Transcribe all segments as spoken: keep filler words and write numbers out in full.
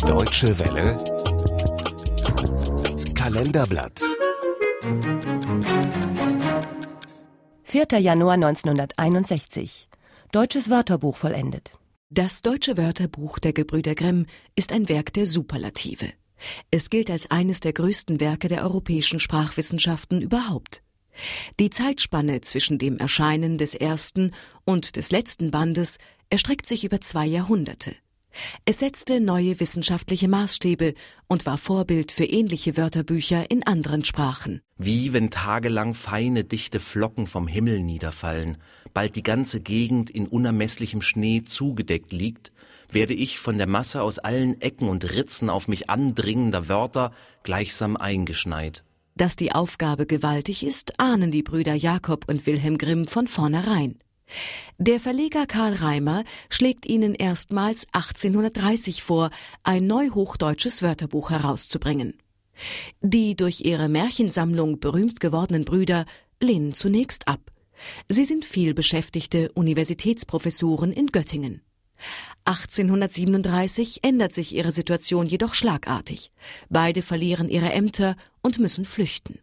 Deutsche Welle Kalenderblatt vierter Januar neunzehnhunderteinundsechzig. Deutsches Wörterbuch vollendet. Das Deutsche Wörterbuch der Gebrüder Grimm ist ein Werk der Superlative. Es gilt als eines der größten Werke der europäischen Sprachwissenschaften überhaupt. Die Zeitspanne zwischen dem Erscheinen des ersten und des letzten Bandes erstreckt sich über zwei Jahrhunderte. Es setzte neue wissenschaftliche Maßstäbe und war Vorbild für ähnliche Wörterbücher in anderen Sprachen. Wie wenn tagelang feine, dichte Flocken vom Himmel niederfallen, bald die ganze Gegend in unermesslichem Schnee zugedeckt liegt, werde ich von der Masse aus allen Ecken und Ritzen auf mich andringender Wörter gleichsam eingeschneit. Dass die Aufgabe gewaltig ist, ahnen die Brüder Jakob und Wilhelm Grimm von vornherein. Der Verleger Karl Reimer schlägt ihnen erstmals achtzehnhundertdreißig vor, ein neuhochdeutsches Wörterbuch herauszubringen. Die durch ihre Märchensammlung berühmt gewordenen Brüder lehnen zunächst ab. Sie sind vielbeschäftigte Universitätsprofessoren in Göttingen. achtzehnhundertsiebenunddreißig ändert sich ihre Situation jedoch schlagartig. Beide verlieren ihre Ämter und müssen flüchten.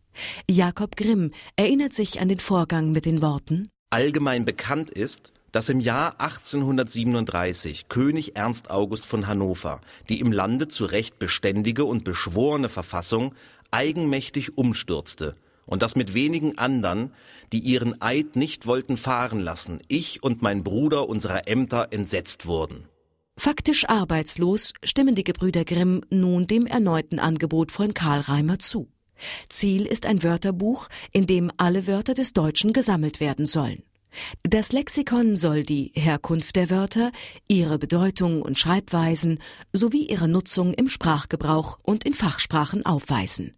Jakob Grimm erinnert sich an den Vorgang mit den Worten: Allgemein bekannt ist, dass im Jahr achtzehnhundertsiebenunddreißig König Ernst August von Hannover die im Lande zu Recht beständige und beschworene Verfassung eigenmächtig umstürzte und dass mit wenigen andern, die ihren Eid nicht wollten fahren lassen, ich und mein Bruder unserer Ämter entsetzt wurden. Faktisch arbeitslos stimmen die Gebrüder Grimm nun dem erneuten Angebot von Karl Reimer zu. Ziel ist ein Wörterbuch, in dem alle Wörter des Deutschen gesammelt werden sollen. Das Lexikon soll die Herkunft der Wörter, ihre Bedeutung und Schreibweisen sowie ihre Nutzung im Sprachgebrauch und in Fachsprachen aufweisen.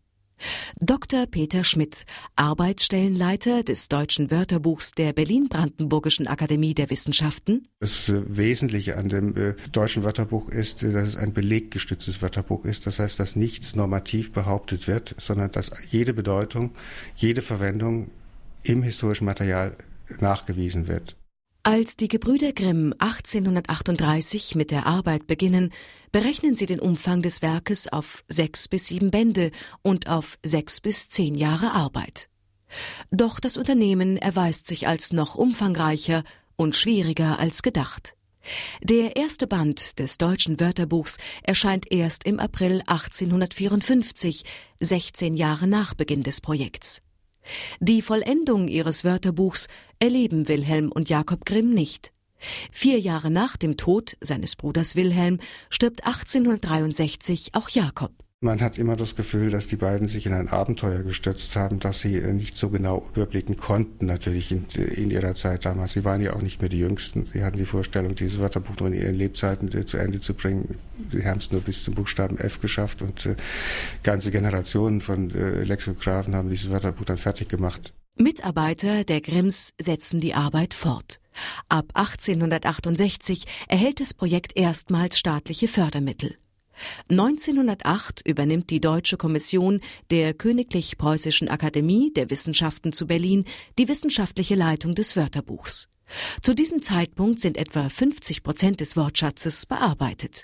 Doktor Peter Schmidt, Arbeitsstellenleiter des Deutschen Wörterbuchs der Berlin-Brandenburgischen Akademie der Wissenschaften: Das äh, Wesentliche an dem äh, Deutschen Wörterbuch ist, äh, dass es ein beleggestütztes Wörterbuch ist. Das heißt, dass nichts normativ behauptet wird, sondern dass jede Bedeutung, jede Verwendung im historischen Material nachgewiesen wird. Als die Gebrüder Grimm achtzehnhundertachtunddreißig mit der Arbeit beginnen, berechnen sie den Umfang des Werkes auf sechs bis sieben Bände und auf sechs bis zehn Jahre Arbeit. Doch das Unternehmen erweist sich als noch umfangreicher und schwieriger als gedacht. Der erste Band des Deutschen Wörterbuchs erscheint erst im April achtzehnhundertvierundfünfzig, sechzehn Jahre nach Beginn des Projekts. Die Vollendung ihres Wörterbuchs erleben Wilhelm und Jakob Grimm nicht. Vier Jahre nach dem Tod seines Bruders Wilhelm stirbt achtzehnhundertdreiundsechzig auch Jakob. Man hat immer das Gefühl, dass die beiden sich in ein Abenteuer gestürzt haben, das sie nicht so genau überblicken konnten, natürlich in, in ihrer Zeit damals. Sie waren ja auch nicht mehr die Jüngsten. Sie hatten die Vorstellung, dieses Wörterbuch noch in ihren Lebzeiten zu Ende zu bringen. Sie haben es nur bis zum Buchstaben F geschafft und äh, ganze Generationen von äh, Lexikographen haben dieses Wörterbuch dann fertig gemacht. Mitarbeiter der Grimms setzen die Arbeit fort. Ab achtzehnhundertachtundsechzig erhält das Projekt erstmals staatliche Fördermittel. neunzehnhundertacht übernimmt die Deutsche Kommission der Königlich Preußischen Akademie der Wissenschaften zu Berlin die wissenschaftliche Leitung des Wörterbuchs. Zu diesem Zeitpunkt sind etwa fünfzig Prozent des Wortschatzes bearbeitet.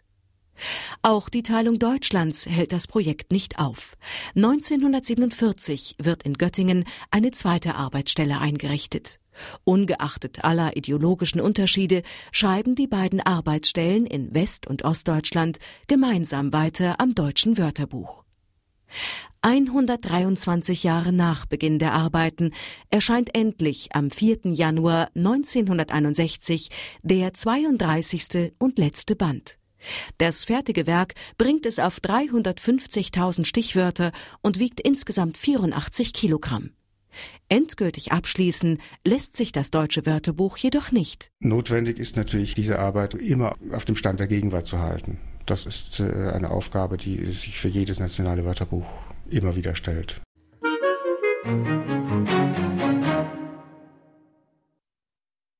Auch die Teilung Deutschlands hält das Projekt nicht auf. neunzehnhundertsiebenundvierzig wird in Göttingen eine zweite Arbeitsstelle eingerichtet. Ungeachtet aller ideologischen Unterschiede schreiben die beiden Arbeitsstellen in West- und Ostdeutschland gemeinsam weiter am Deutschen Wörterbuch. hundertdreiundzwanzig Jahre nach Beginn der Arbeiten erscheint endlich am vierten Januar neunzehnhunderteinundsechzig der zweiunddreißigste und letzte Band. Das fertige Werk bringt es auf dreihundertfünfzigtausend Stichwörter und wiegt insgesamt vierundachtzig Kilogramm. Endgültig abschließen lässt sich das Deutsche Wörterbuch jedoch nicht. Notwendig ist natürlich, diese Arbeit immer auf dem Stand der Gegenwart zu halten. Das ist eine Aufgabe, die sich für jedes nationale Wörterbuch immer wieder stellt.